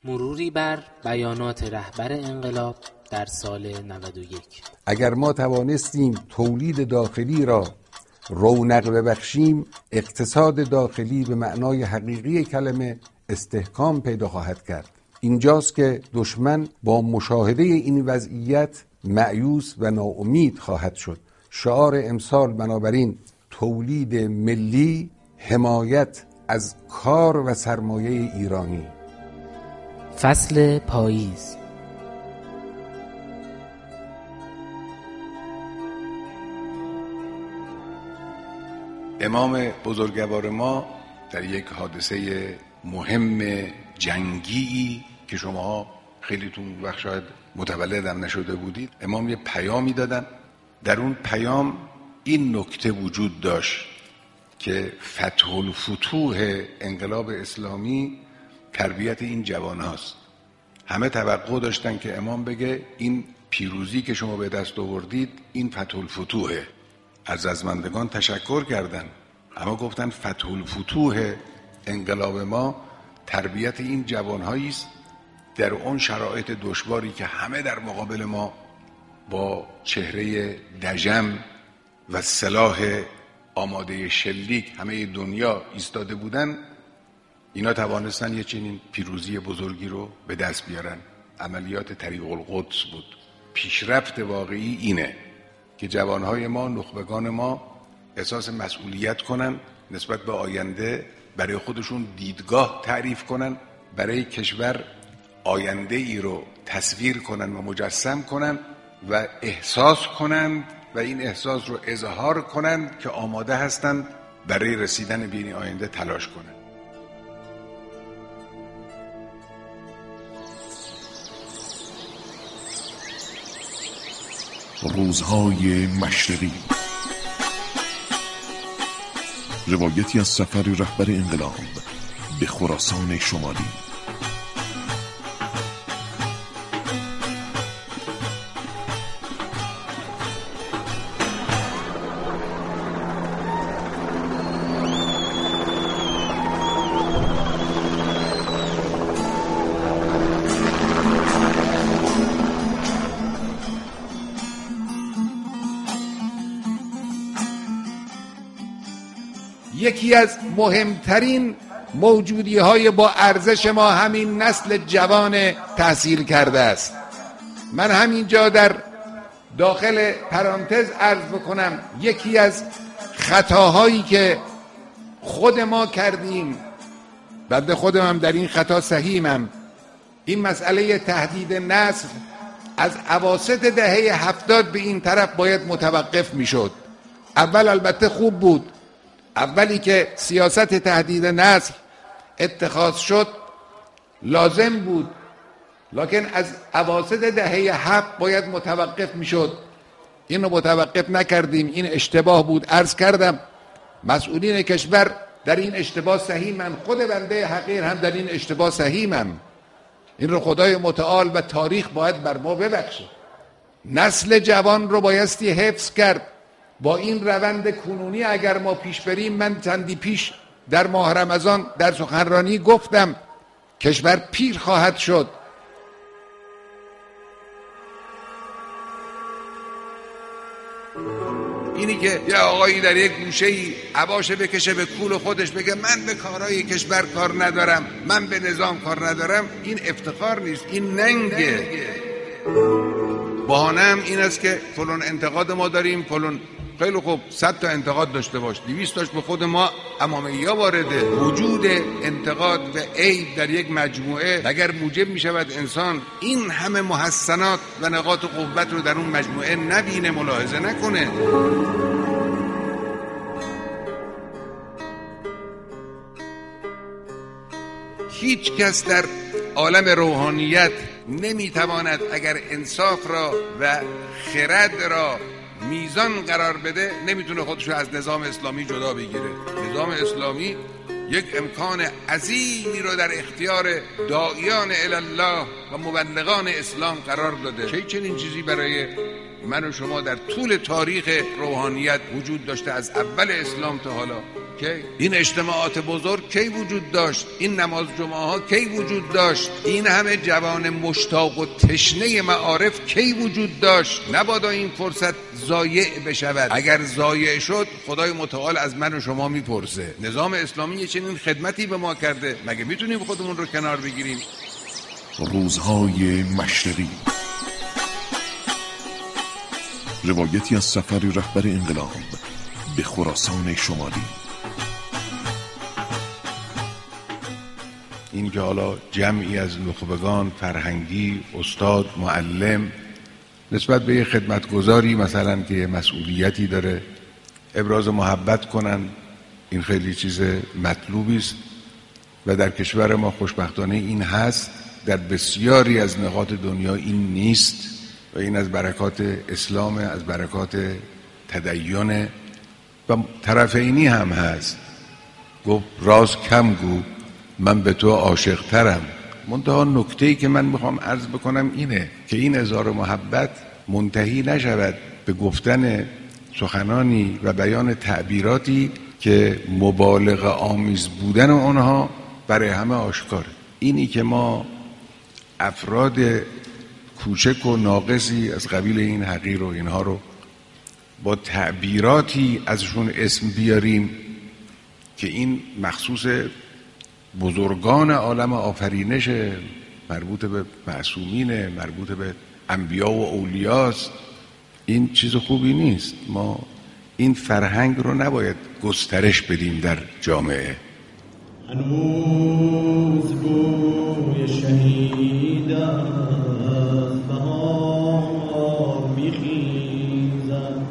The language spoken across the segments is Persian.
مروری بر بیانات رهبر انقلاب در سال 91. اگر ما توانستیم تولید داخلی را رونق ببخشیم، اقتصاد داخلی به معنای حقیقی کلمه استحکام پیدا خواهد کرد. اینجاست که دشمن با مشاهده این وضعیت مایوس و ناامید خواهد شد. شعار امسال بنابراین تولید ملی، حمایت از کار و سرمایه ایرانی. فصل پاییز. امام بزرگوار ما در یک حادثه مهم جنگی که شما خیلیتون وقت شاید متولدم نشده بودید، امام یه پیامی دادن. در اون پیام این نکته وجود داشت که فتح الفتوح انقلاب اسلامی تربیت این جوان هاست. همه توقع داشتن که امام بگه این پیروزی که شما به دست آوردید این فتح الفتوحه. از رزمندگان تشکر کردن، اما گفتن فتح الفتوح انقلاب ما تربیت این جوانهایی است در اون شرایط دشواری که همه در مقابل ما با چهره دژم و سلاح آماده شلیک همه دنیا ایستاده بودن. اینا توانستن یه چنین پیروزی بزرگی رو به دست بیارن. عملیات طریق القدس بود. پیشرفت واقعی اینه که جوانهای ما، نخبگان ما احساس مسئولیت کنن نسبت به آینده، برای خودشون دیدگاه تعریف کنن، برای کشور آینده ای رو تصویر کنن و مجسم کنن و احساس کنن و این احساس رو اظهار کنن که آماده هستن برای رسیدن به این آینده تلاش کنن. روزهای مشرقی، روایتی از سفر رهبر انقلاب به خراسان شمالی. یکی از مهمترین موجودی‌های با ارزش ما همین نسل جوان تحصیل کرده است. من همینجا در داخل پرانتز عرض بکنم یکی از خطاهایی که خود ما کردیم، بنده خودم هم در این خطا سهیمم، این مسئله تهدید نسل از اواسط دهه 70 به این طرف باید متوقف میشد. اول البته خوب بود، اولی که سیاست تهدید نسل اتخاذ شد لازم بود، لکن از اواسط دهه 7 باید متوقف میشد. این رو متوقف نکردیم، این اشتباه بود. عرض کردم مسئولین کشور در این اشتباه سهیمن، خود بنده حقیر هم در این اشتباه سهیمم. این رو خدای متعال و تاریخ باید بر ما ببخشه. نسل جوان رو بایستی حفظ کرد. با این روند کنونی اگر ما پیش بریم، من چندی پیش در ماه رمضان در سخنرانی گفتم کشور پیر خواهد شد. اینی که یه آقایی در یک گوشه‌ای عباشه بکشه به کول خودش بگه من به کارهای کشور کار ندارم، من به نظام کار ندارم، این افتخار نیست، این ننگه. بهانه‌ام این است که فلان انتقاد ما داریم، فلان. خیلی خوب، 100 تا انتقاد داشته باش، 200 تاش به خود ما امامیه‌ها وارده. وجود انتقاد و عیب در یک مجموعه اگر موجب می شود انسان این همه محسنات و نقاط قوت رو در اون مجموعه نبینه، ملاحظه نکنه. هیچ کس در عالم روحانیت نمیتواند اگر انصاف را و خرد را میزان قرار بده، نمیتونه خودشو از نظام اسلامی جدا بگیره. نظام اسلامی یک امکان عظیمی رو در اختیار داعیان الله و مبلغان اسلام قرار داده. چنین چیزی برای من و شما در طول تاریخ روحانیت وجود داشته از اول اسلام تا حالا؟ کی؟ این اجتماعات بزرگ کی وجود داشت؟ این نماز جمعه ها کی وجود داشت؟ این همه جوان مشتاق و تشنه معارف کی وجود داشت؟ نبادا این فرصت ضایع بشود. اگر ضایع شد خدای متعال از من و شما میپرسه. نظام اسلامی یه چنین خدمتی به ما کرده، مگه میتونیم خودمون رو کنار بگیریم؟ روزهای مشرقی، روایتی از سفر رهبر انقلاب به خراسان شمالی. این که حالا جمعی از نخبگان فرهنگی، استاد، معلم نسبت به یه خدمتگزاری مثلا که مسئولیتی داره ابراز محبت کنن، این خیلی چیز مطلوبی است و در کشور ما خوشبختانه این هست. در بسیاری از نقاط دنیا این نیست و این از برکات اسلام، از برکات تدین و طرفینی هم هست. گفت راز کم گو من به تو عاشق ترم. منتها نکته‌ای که من میخوام عرض بکنم اینه که این اظهار محبت منتهی نشود به گفتن سخنانی و بیان تعبیراتی که مبالغه آمیز بودن آنها برای همه آشکاره. اینی که ما افراد کوچک و ناقصی از قبیل این حقیر و اینها رو با تعبیراتی ازشون اسم بیاریم که این مخصوص بزرگان عالم آفرینش، مربوط به معصومین، مربوط به انبیا و اولیاست، این چیز خوبی نیست. ما این فرهنگ رو نباید گسترش بدیم در جامعه. هنوز بوی شهید از بهار میخیزد،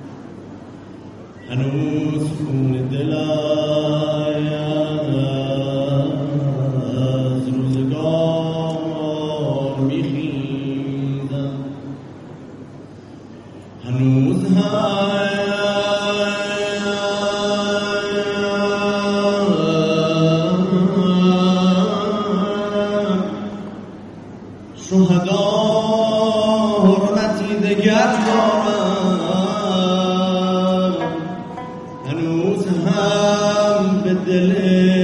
هنوز خون دل از روزگار میخیزد، هنوز شهدا حرمتی دگر دارم، هنوز هم به دل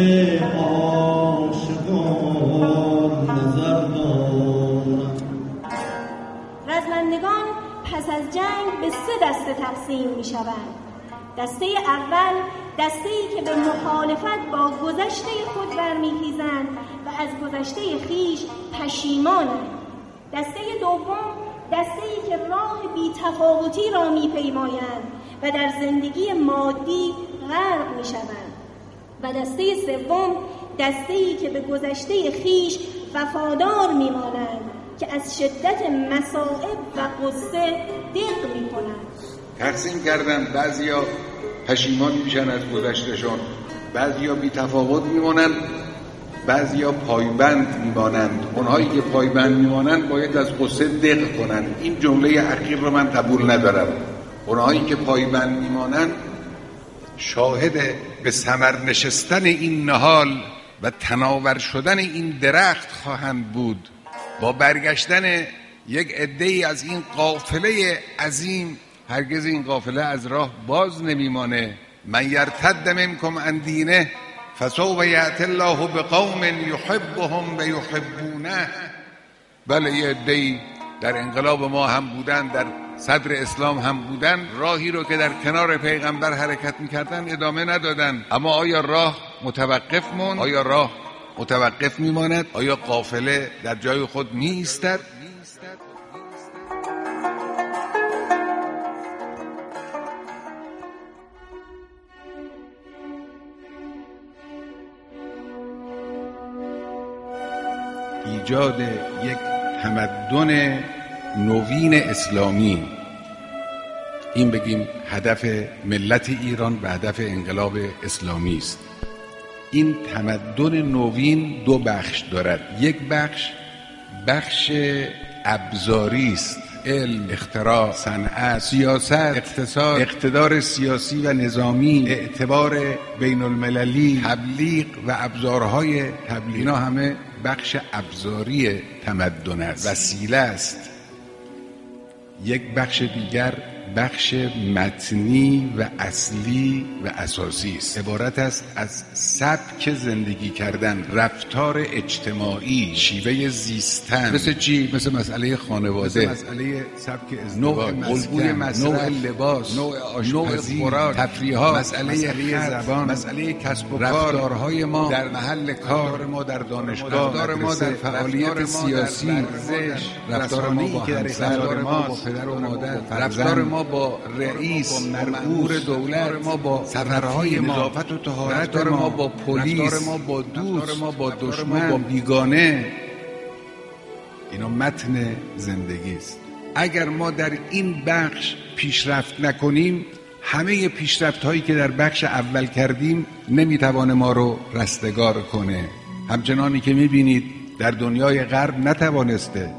عاشقان نظر دارم. رزمندگان پس از جنگ به 3 دسته تقسیم می شوند. دسته اول دسته‌ای که به مخالفت با گذشته خود برمیخیزند و از گذشته خیش پشیمانند. دسته دوم دسته‌ای که راه بی‌تفاوتی را می‌پیمایند و در زندگی مادی غرق می‌شوند. و دسته سوم دسته‌ای که به گذشته خیش وفادار می‌مانند که از شدت مصائب و غصه دق می‌کنند. تقسیم کردن، بعضیا پشیمان میشن از گذشتهشون، بعضیا بی تفاوت میمونن، بعضیا پایبند میمانند. اونهایی که پایبند میمانند باید از غصه دق کنن. این جمله اخیر رو من قبول ندارم. اونهایی که پایبند میمانند شاهد به ثمر نشستن این نهال و تناور شدن این درخت خواهند بود. با برگشتن یک عده‌ای از این قافله عظیم هرگز این قافله از راه باز نمیمانه. من یرتد منکم عن دینه فسوف یأتی الله بقوم یحبهم و یحبونه. بله یه عده‌ای در انقلاب ما هم بودن، در صدر اسلام هم بودن، راهی رو که در کنار پیغمبر حرکت میکردن ادامه ندادن. اما آیا راه متوقف موند؟ آیا راه متوقف میماند؟ آیا قافله در جای خود میایستد؟ ایجاد یک تمدن نوین اسلامی، این بگیم هدف ملت ایران و هدف انقلاب اسلامی است. این تمدن نوین 2 بخش دارد. یک بخش ابزاری است، علم، اختراع، صنعت، سیاست، اقتصاد، اقتدار سیاسی و نظامی، اعتبار بین المللی، تبلیغ و ابزارهای تبلیغ. اینا همه بخش ابزاری تمدن است، وسیله است. یک بخش دیگر بخش متنی و اصلی و اساسی است. عبارت است از سبک زندگی کردن، رفتار اجتماعی، شیوه زیستن. مثل چی؟ مثل مسئله خانواده، مثل مسئله سبک ازدواج، نوع الگوی مصرف، نوع لباس، نوع آشپزی، خوراک، تفریحات، مسئله زبان، مسئله کسب و کار، رفتارهای ما در محل کار، رفتار ما در دانشگاه، رفتار ما در فعالیت سیاسی، رفتار ما با همسر، رفتار ما با پدر و مادر، رفتار ما با رئیس، با مأمور دولت، ما با سفرهای نظافت و طهارت، رفتار ما با پلیس، رفتار ما با دوست، رفتار ما با دشمن، با بیگانه. اینا متن زندگی است. اگر ما در این بخش پیشرفت نکنیم، همه پیشرفت هایی که در بخش اول کردیم نمیتوانه ما رو رستگار کنه. همچنانی که میبینید در دنیای غرب نتوانسته.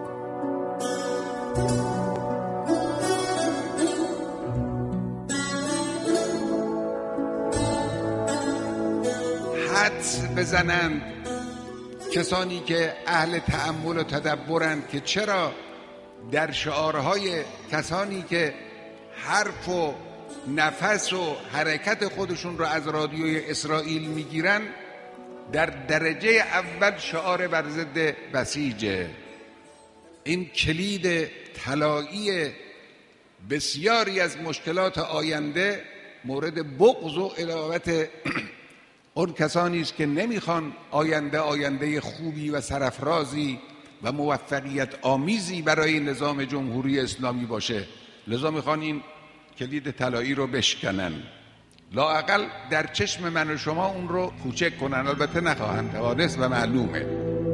حدس بزنند کسانی که اهل تأمل و تدبرند که چرا در شعارهای کسانی که حرف و نفس و حرکت خودشون رو از رادیوی اسرائیل میگیرن در درجه اول شعار بر ضد بسیجه. این کلید طلایی بسیاری از مشکلات آینده مورد بغض و عداوت اون کسانی است که نمیخوان آینده خوبی و سرافرازی و موفقیت آمیزی برای نظام جمهوری اسلامی باشه. لذا میخوان این کلید طلایی رو بشکنن، لااقل در چشم من و شما اون رو کوچک کنن. البته نخواهند توانست و معلومه.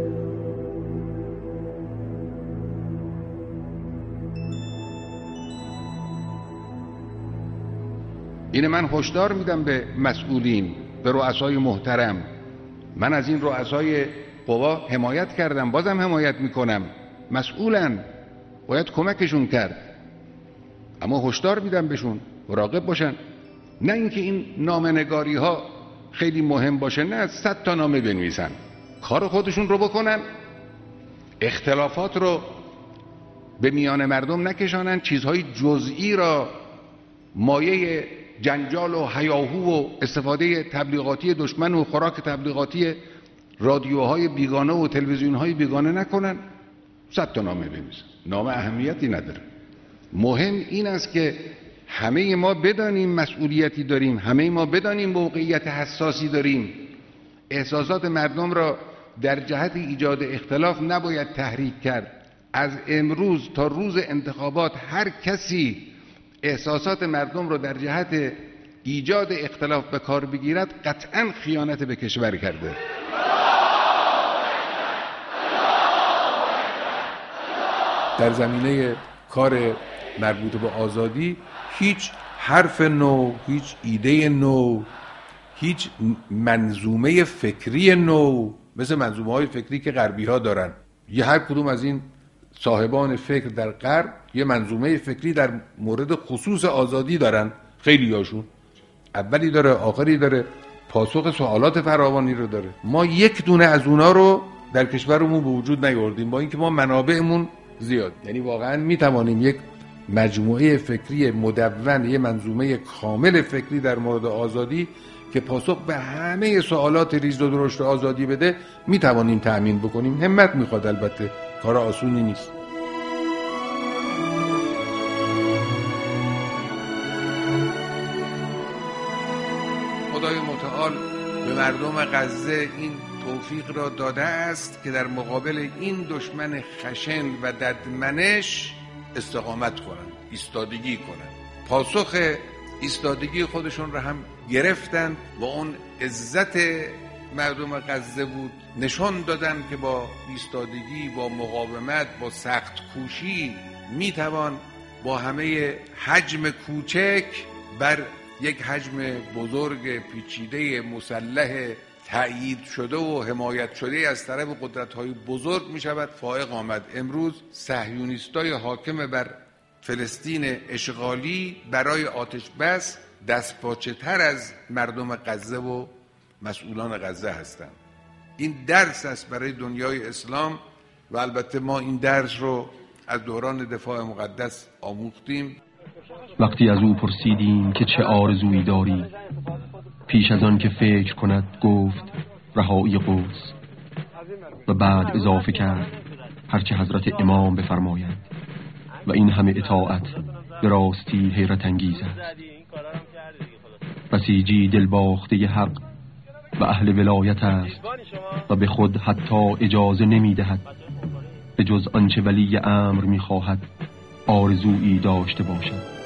این من هشدار میدم به مسئولین، به رؤسای محترم. من از این رؤسای قوا حمایت کردم، بازم حمایت میکنم. مسئولن، باید کمکشون کرد، اما هشدار میدم بهشون مراقب باشن. نه اینکه این نامه‌نگاری ها خیلی مهم باشه، نه 100 تا نامه بنویسن، کار خودشون رو بکنن، اختلافات رو به میان مردم نکشانن، چیزهای جزئی را مایه جنجال و هیاهو و استفاده تبلیغاتی دشمن و خوراک تبلیغاتی رادیوهای بیگانه و تلویزیونهای بیگانه نکنن. 100 تا نامه بنویسن، نامه اهمیتی نداره. مهم این است که همه ما بدانیم مسئولیتی داریم، همه ما بدانیم موقعیت حساسی داریم. احساسات مردم را در جهت ایجاد اختلاف نباید تحریک کرد. از امروز تا روز انتخابات هر کسی احساسات مردم را در جهت ایجاد اختلاف به کار بگیرد قطعاً خیانت به کشور کرده. در زمینه کار مربوط به آزادی هیچ حرف نو، هیچ ایده نو، هیچ منظومه فکری نو مثل منظومه های فکری که غربی ها دارن. یه هر کدوم از این صاحبان فکر در غرب یه منظومه فکری در مورد خصوص آزادی دارن. خیلی هاشون اولی داره، آخری داره، پاسخ سوالات فراوانی رو داره. ما یک دونه از اونا رو در کشورمون به وجود نیاوردیم، با اینکه ما منابعمون زیاد. یعنی واقعا میتوانیم یک مجموعه فکری مدون، یه منظومه کامل فکری در مورد آزادی که پاسخ به همه سوالات ریز و درشت آزادی بده میتوانیم تأمین بکنیم. همت میخواد، البته کار آسونی نیست. خدای متعال به مردم غزه این توفیق را داده است که در مقابل این دشمن خشن و ددمنش استقامت کنند، ایستادگی کنند. پاسخ ایستادگی خودشون را هم گرفتند و اون عزت مردم غزه بود. نشان دادن که با ایستادگی، با مقاومت، با سخت کوشی میتوان با همه حجم کوچک بر یک حجم بزرگ پیچیده مسلح تأیید شده و حمایت شده از طرف قدرت‌های بزرگ میشود فائق آمد. امروز صهیونیستای حاکم بر فلسطین اشغالی برای آتش بس دستپاچه تر از مردم غزه و مسئولان غزه هستند. این درس است برای دنیای اسلام و البته ما این درس رو از دوران دفاع مقدس آموختیم. وقتی از او پرسیدیم که چه آرزویی داری، پیش از آن که فکر کند گفت رهایی قدس، و بعد اضافه کرد هرچه حضرت امام بفرمایند. و این همه اطاعت به راستی حیرت انگیز است. بسیجی دلباخته حق و اهل ولایت است و به خود حتی اجازه نمی دهد به جز آنچه ولی امر می خواهد آرزویی داشته باشد.